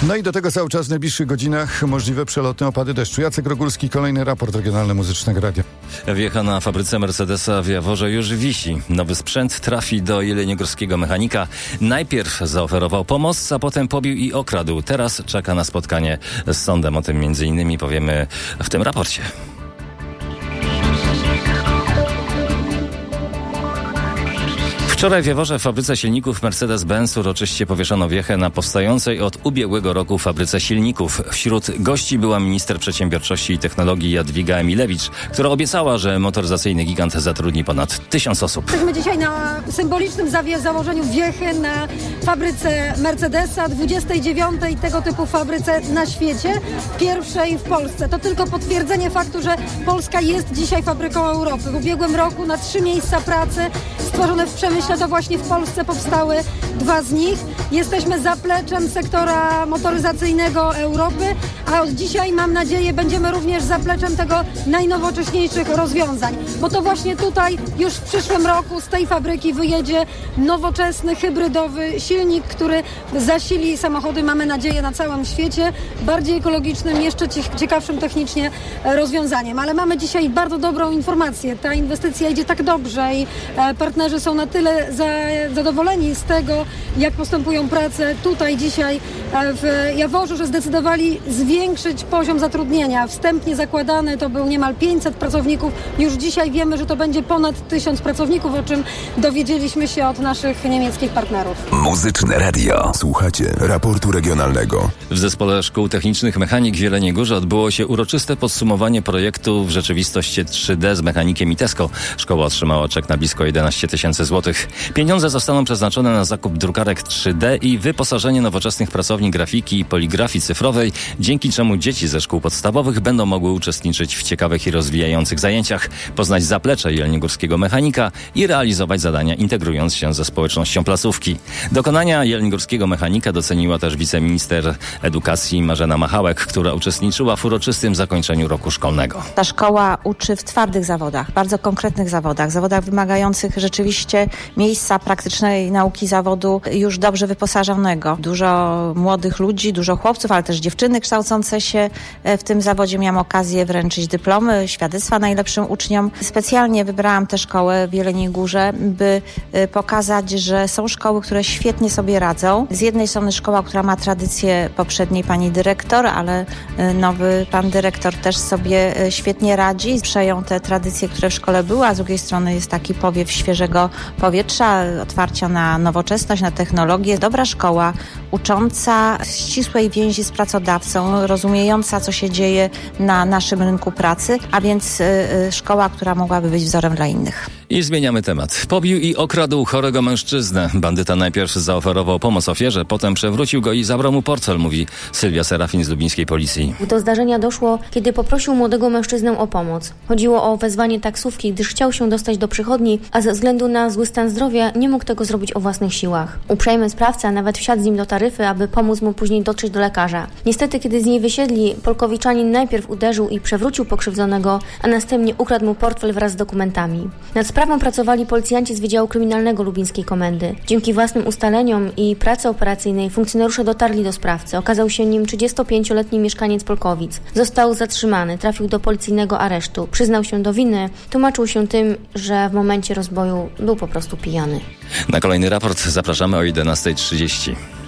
No i do tego cały czas w najbliższych godzinach możliwe przelotne opady deszczu. Jacek Rogulski, kolejny raport Regionalny Muzycznego Radia. Wiecha na fabryce Mercedesa w Jaworze już wisi. Nowy sprzęt trafi do jeleniogórskiego mechanika. Najpierw zaoferował pomoc, a potem pobił i okradł. Teraz czeka na spotkanie z sądem. O tym między innymi powiemy w tym raporcie. Wczoraj w Jaworze w fabryce silników Mercedes-Benz uroczyście powieszono wiechę na powstającej od ubiegłego roku fabryce silników. Wśród gości była minister przedsiębiorczości i technologii Jadwiga Emilewicz, która obiecała, że motoryzacyjny gigant zatrudni ponad 1000 osób. Jesteśmy dzisiaj na symbolicznym założeniu wiechy na fabryce Mercedesa, 29. tego typu fabryce na świecie, pierwszej w Polsce. To tylko potwierdzenie faktu, że Polska jest dzisiaj fabryką Europy. W ubiegłym roku na 3 miejsca pracy stworzone w przemyśle to właśnie w Polsce powstały 2 z nich. Jesteśmy zapleczem sektora motoryzacyjnego Europy, a od dzisiaj, mam nadzieję, będziemy również zapleczem tego najnowocześniejszych rozwiązań. Bo to właśnie tutaj już w przyszłym roku z tej fabryki wyjedzie nowoczesny, hybrydowy silnik, który zasili samochody, mamy nadzieję, na całym świecie bardziej ekologicznym, jeszcze ciekawszym technicznie rozwiązaniem. Ale mamy dzisiaj bardzo dobrą informację. Ta inwestycja idzie tak dobrze i partnerzy są na tyle zadowoleni z tego, jak postępują prace tutaj dzisiaj w Jaworzu, że zdecydowali zwiększyć poziom zatrudnienia. Wstępnie zakładany to był niemal 500 pracowników. Już dzisiaj wiemy, że to będzie ponad 1000 pracowników, o czym dowiedzieliśmy się od naszych niemieckich partnerów. Muzyczne Radio. Słuchacie raportu regionalnego. W Zespole Szkół Technicznych Mechanik w Jeleniej Górze odbyło się uroczyste podsumowanie projektu w rzeczywistości 3D z mechanikiem Itesco. Szkoła otrzymała czek na blisko 11 000 złotych. Pieniądze zostaną przeznaczone na zakup drukarek 3D i wyposażenie nowoczesnych pracowni grafiki i poligrafii cyfrowej, dzięki czemu dzieci ze szkół podstawowych będą mogły uczestniczyć w ciekawych i rozwijających zajęciach, poznać zaplecze jeleniogórskiego mechanika i realizować zadania, integrując się ze społecznością placówki. Dokonania jeleniogórskiego mechanika doceniła też wiceminister edukacji Marzena Machałek, która uczestniczyła w uroczystym zakończeniu roku szkolnego. Ta szkoła uczy w twardych zawodach, bardzo konkretnych zawodach wymagających rzeczywiście miejsca praktycznej nauki zawodu już dobrze wyposażonego. Dużo młodych ludzi, dużo chłopców, ale też dziewczyny kształcące się w tym zawodzie. Miałam okazję wręczyć dyplomy, świadectwa najlepszym uczniom. Specjalnie wybrałam tę szkołę w Jeleniej Górze, by pokazać, że są szkoły, które świetnie sobie radzą. Z jednej strony szkoła, która ma tradycję poprzedniej pani dyrektor, ale nowy pan dyrektor też sobie świetnie radzi. Przejął te tradycje, które w szkole były, a z drugiej strony jest taki powiew świeżego powietrza, otwarcia na nowoczesność, na technologię. Dobra szkoła, ucząca ścisłej więzi z pracodawcą, rozumiejąca, co się dzieje na naszym rynku pracy, a więc szkoła, która mogłaby być wzorem dla innych. I zmieniamy temat. Pobił i okradł chorego mężczyznę. Bandyta najpierw zaoferował pomoc ofierze, potem przewrócił go i zabrał mu portfel, mówi Sylwia Serafin z lubińskiej policji. Do zdarzenia doszło, kiedy poprosił młodego mężczyznę o pomoc. Chodziło o wezwanie taksówki, gdyż chciał się dostać do przychodni, a ze względu na zły stan zdrowia nie mógł tego zrobić o własnych siłach. Uprzejmy sprawca nawet wsiadł z nim do taryfy, aby pomóc mu później dotrzeć do lekarza. Niestety, kiedy z niej wysiedli, polkowiczanin najpierw uderzył i przewrócił pokrzywdzonego, a następnie ukradł mu portfel wraz z dokumentami. Nad sprawą pracowali policjanci z Wydziału Kryminalnego Lubińskiej Komendy. Dzięki własnym ustaleniom i pracy operacyjnej funkcjonariusze dotarli do sprawcy. Okazał się nim 35-letni mieszkaniec Polkowic. Został zatrzymany, trafił do policyjnego aresztu. Przyznał się do winy, tłumaczył się tym, że w momencie rozboju był po prostu pijany. Na kolejny raport zapraszamy o 11:30.